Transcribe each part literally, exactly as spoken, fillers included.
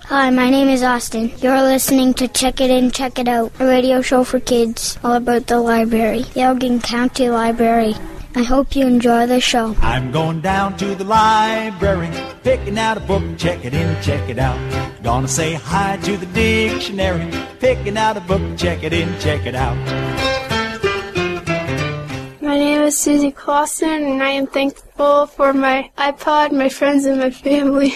Hi, my name is Austin. You're listening to Check It In, Check It Out, a radio show for kids all about the library, the Elgin County Library. I hope you enjoy the show. I'm going down to the library, picking out a book, check it in, check it out. Gonna say hi to the dictionary, picking out a book, check it in, check it out. My name is Susie Clausen, and I am thankful for my iPod, my friends, and my family.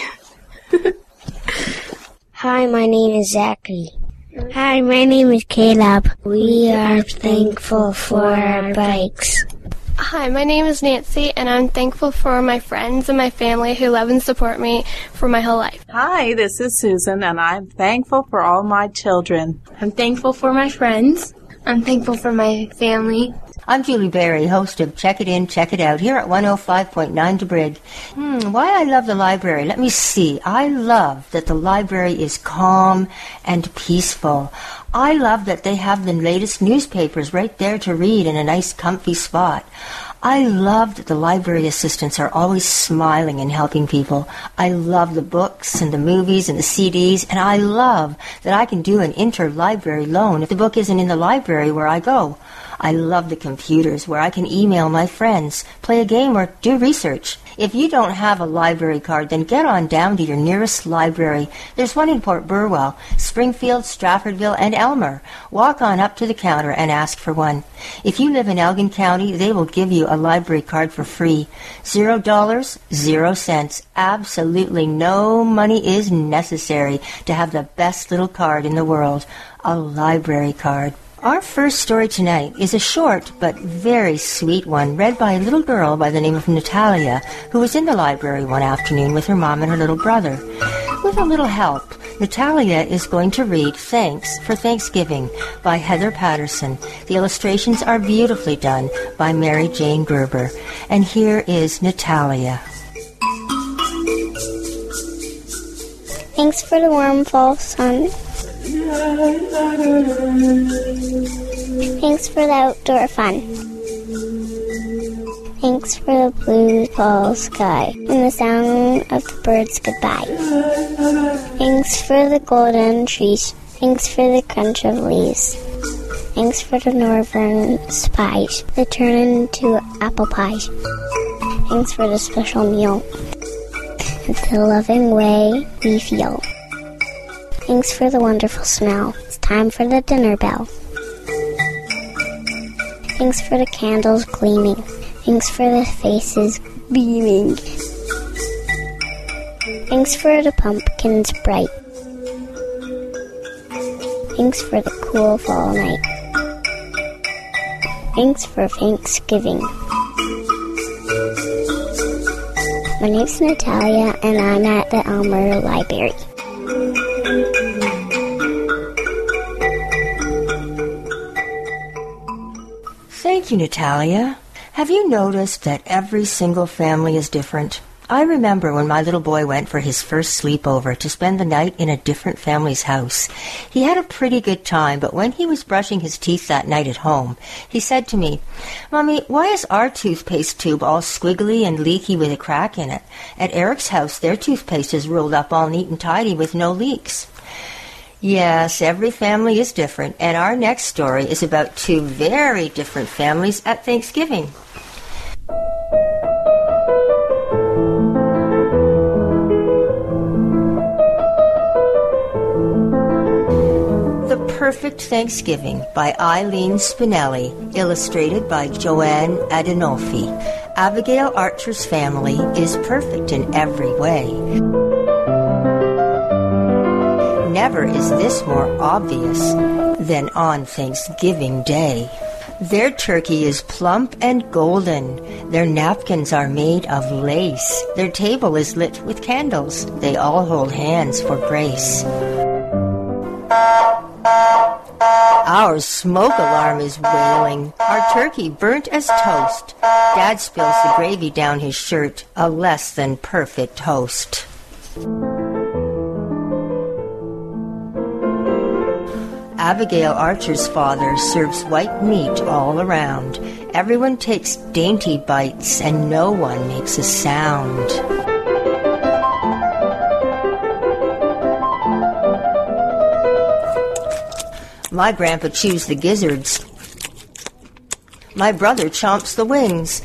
Hi, my name is Zachary. Hi, my name is Caleb. We are thankful for our bikes. Hi, my name is Nancy, and I'm thankful for my friends and my family who love and support me for my whole life. Hi, this is Susan, and I'm thankful for all my children. I'm thankful for my friends. I'm thankful for my family. I'm Julie Berry, host of Check It In, Check It Out, here at one oh five point nine DeBrig. Hmm, why I love the library? Let me see. I love that the library is calm and peaceful. I love that they have the latest newspapers right there to read in a nice comfy spot. I love that the library assistants are always smiling and helping people. I love the books and the movies and the C Ds, and I love that I can do an interlibrary loan if the book isn't in the library where I go. I love the computers where I can email my friends, play a game, or do research. If you don't have a library card, then get on down to your nearest library. There's one in Port Burwell, Springfield, Straffordville, and Elmer. Walk on up to the counter and ask for one. If you live in Elgin County, they will give you a library card for free. Zero dollars, zero cents. Absolutely no money is necessary to have the best little card in the world, a library card. Our first story tonight is a short but very sweet one read by a little girl by the name of Natalia, who was in the library one afternoon with her mom and her little brother. With a little help, Natalia is going to read Thanks for Thanksgiving by Heather Patterson. The illustrations are beautifully done by Mary Jane Gerber. And here is Natalia. Thanks for the warm fall sun. Thanks for the outdoor fun. Thanks for the blue fall sky and the sound of the birds goodbye. Thanks for the golden trees. Thanks for the crunch of leaves. Thanks for the northern spice that turn into apple pies. Thanks for the special meal and the loving way we feel. Thanks for the wonderful smell. It's time for the dinner bell. Thanks for the candles gleaming. Thanks for the faces beaming. Thanks for the pumpkins bright. Thanks for the cool fall night. Thanks for Thanksgiving. My name's Natalia, and I'm at the Elmer Library. Thank you, Natalia. Have you noticed that every single family is different? I remember when my little boy went for his first sleepover to spend the night in a different family's house. He had a pretty good time, but when he was brushing his teeth that night at home, he said to me, "Mommy, why is our toothpaste tube all squiggly and leaky with a crack in it? At Eric's house, their toothpaste is rolled up all neat and tidy with no leaks." Yes, every family is different, and our next story is about two very different families at Thanksgiving. The Perfect Thanksgiving by Eileen Spinelli, illustrated by Joanne Adenolfi. Abigail Archer's family is perfect in every way. Never is this more obvious than on Thanksgiving Day. Their turkey is plump and golden. Their napkins are made of lace. Their table is lit with candles. They all hold hands for grace. Our smoke alarm is wailing. Our turkey burnt as toast. Dad spills the gravy down his shirt. A less than perfect host. Abigail Archer's father serves white meat all around. Everyone takes dainty bites and no one makes a sound. My grandpa chews the gizzards. My brother chomps the wings.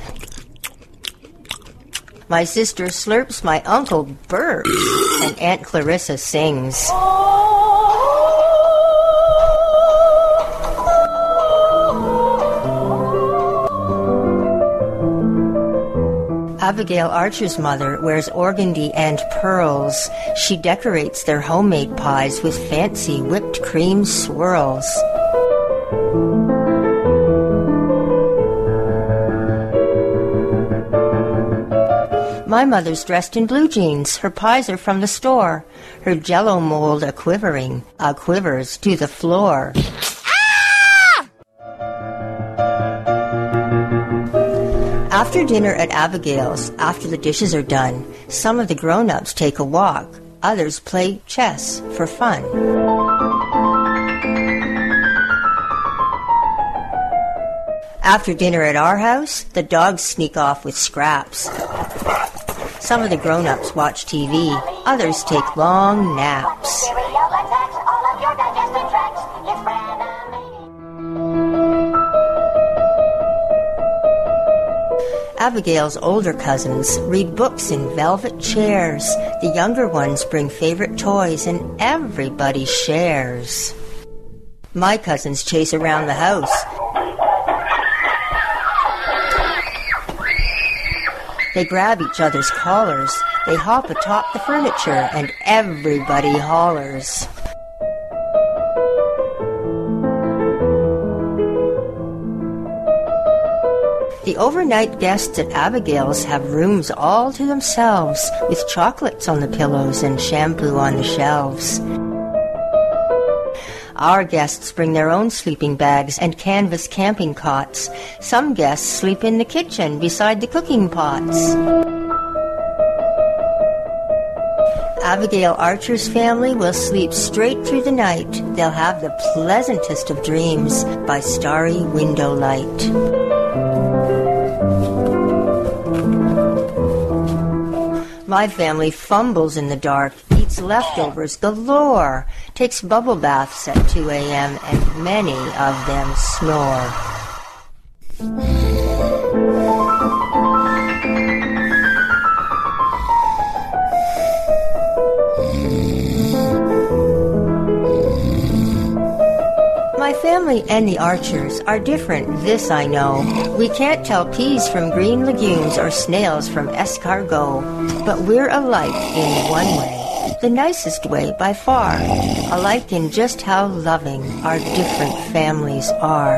My sister slurps, my uncle burps, and Aunt Clarissa sings. Abigail Archer's mother wears organdy and pearls. She decorates their homemade pies with fancy whipped cream swirls. My mother's dressed in blue jeans. Her pies are from the store. Her jello mold a quivering, a quivers to the floor. After dinner at Abigail's, after the dishes are done, some of the grown-ups take a walk. Others play chess for fun. After dinner at our house, the dogs sneak off with scraps. Some of the grown-ups watch T V. Others take long naps. Abigail's older cousins read books in velvet chairs. The younger ones bring favorite toys, and everybody shares. My cousins chase around the house. They grab each other's collars. They hop atop the furniture, and everybody hollers. The overnight guests at Abigail's have rooms all to themselves, with chocolates on the pillows and shampoo on the shelves. Our guests bring their own sleeping bags and canvas camping cots. Some guests sleep in the kitchen beside the cooking pots. Abigail Archer's family will sleep straight through the night. They'll have the pleasantest of dreams by starry window light. My family fumbles in the dark, eats leftovers galore, takes bubble baths at two a.m., and many of them snore. My family and the Archers are different, this I know. We can't tell peas from green legumes or snails from escargot, but we're alike in one way, the nicest way by far, alike in just how loving our different families are.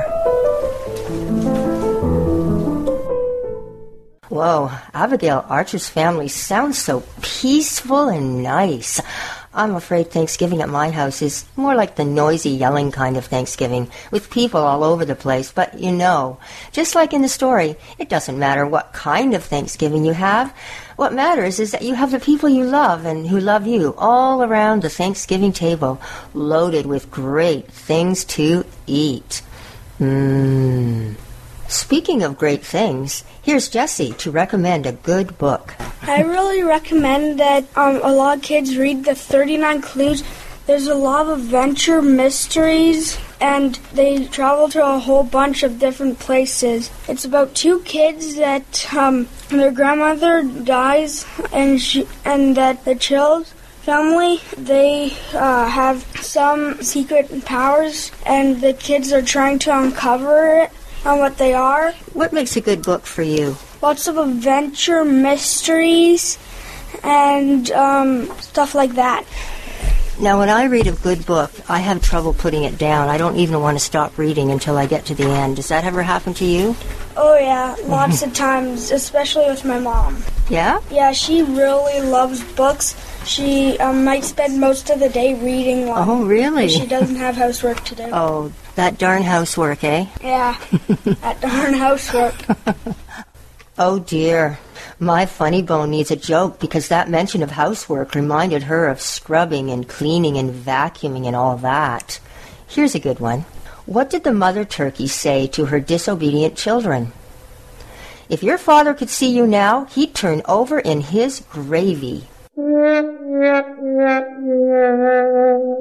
Whoa, Abigail Archer's family sounds so peaceful and nice. I'm afraid Thanksgiving at my house is more like the noisy, yelling kind of Thanksgiving, with people all over the place. But you know, just like in the story, it doesn't matter what kind of Thanksgiving you have. What matters is that you have the people you love and who love you all around the Thanksgiving table, loaded with great things to eat. Mmm. Speaking of great things, here's Jessie to recommend a good book. I really recommend that um, a lot of kids read the thirty-nine Clues. There's a lot of adventure mysteries, and they travel to a whole bunch of different places. It's about two kids that um, their grandmother dies, and she, and that the Chills family, they uh, have some secret powers, and the kids are trying to uncover it. On what they are. What makes a good book for you? Lots of adventure, mysteries, and um, stuff like that. Now, when I read a good book, I have trouble putting it down. I don't even want to stop reading until I get to the end. Does that ever happen to you? Oh, yeah, lots of times, especially with my mom. Yeah? Yeah, she really loves books. She um, might spend most of the day reading one. Oh, really? She doesn't have housework to do. Oh, that darn housework, eh? Yeah, that darn housework. Oh, dear. My funny bone needs a joke because that mention of housework reminded her of scrubbing and cleaning and vacuuming and all that. Here's a good one. What did the mother turkey say to her disobedient children? If your father could see you now, he'd turn over in his gravy.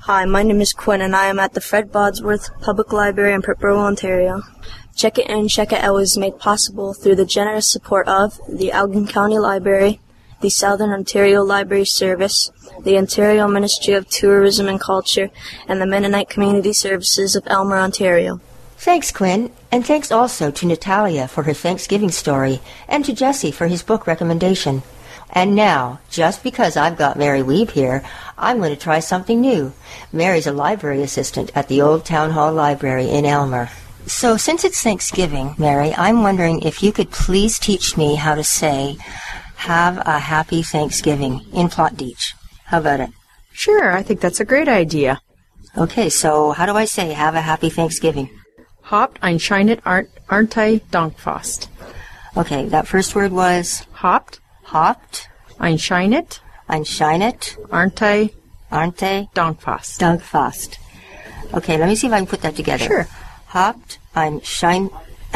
Hi, my name is Quinn, and I am at the Fred Bodsworth Public Library in Port Burwell, Ontario. Check It In, Check It Out is made possible through the generous support of the Elgin County Library, the Southern Ontario Library Service, the Ontario Ministry of Tourism and Culture, and the Mennonite Community Services of Elmer, Ontario. Thanks, Quinn, and thanks also to Natalia for her Thanksgiving story, and to Jesse for his book recommendation. And now, just because I've got Mary Weeb here, I'm going to try something new. Mary's a library assistant at the Old Town Hall Library in Elmer. So since it's Thanksgiving, Mary, I'm wondering if you could please teach me how to say, have a happy Thanksgiving in Plattdeutsch. How about it? Sure, I think that's a great idea. Okay, so how do I say have a happy Thanksgiving? Habt ein schönes Ernte Dankfest. Okay, that first word was? Habt. Habt. Ein schönes. Ein schönes. Ernte. Ernte. Dankfest. Dankfest. Okay, let me see if I can put that together. Sure. Habt ein schein...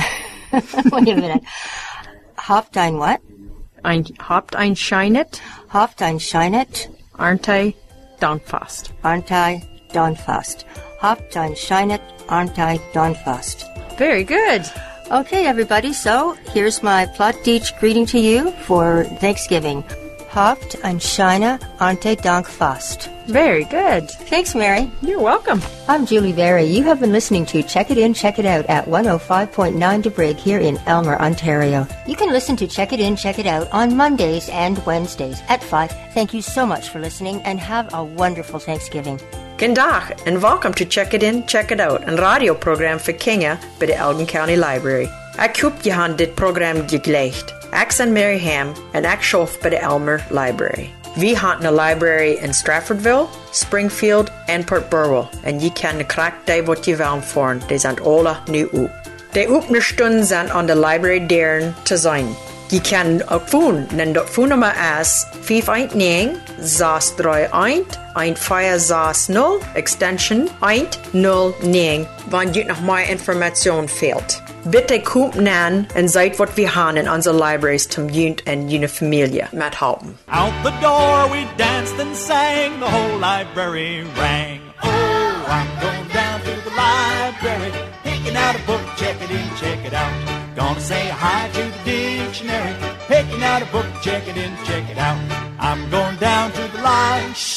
Wait a minute. Habt ein what? Ein, habt ein schönes. Habt ein schönes. Ernte Dankfest. Ernte Dankfest. Habt ein schönes Ernte Dankfest. Very good. Okay, everybody, so here's my Plattdeutsch greeting to you for Thanksgiving. Habt ein schönes Ernte Dankfest. Very good. Thanks, Mary. You're welcome. I'm Julie Berry. You have been listening to Check It In, Check It Out at one oh five point nine DeBrig here in Elmer, Ontario. You can listen to Check It In, Check It Out on Mondays and Wednesdays at five. Thank you so much for listening and have a wonderful Thanksgiving. G'dag and welcome to Check It In, Check It Out, een radioprogram voor Kenya bij de Elgin County Library. Ik hoop je aan dit programma gekleed. Ik ben Mary Ham en ik schoof bij de Elmer Library. We hebben een library in Stratfordville, Springfield en Port Burwell. En je kan de kracht die wat je wil voeren. Die zijn alle nu op. De openingsstunden zijn aan de library deuren te zijn. Je kan ook voelen, en dat voernummer is vijf een negen zes drie een een vijf zes nul extension een nul negen, wanneer je nog meer informatie fehlt. Bitte kommt nan en seid wat wir haben in unsere libraries zum Junt en jene Familie mit helpen. Out the door we danced and sang, the whole library rang. Oh, I'm going down to the library, picking out a book, check it in, check it out. Gonna say hi to the dictionary, picking out a book, check it in, check it out. I'm going down to the library.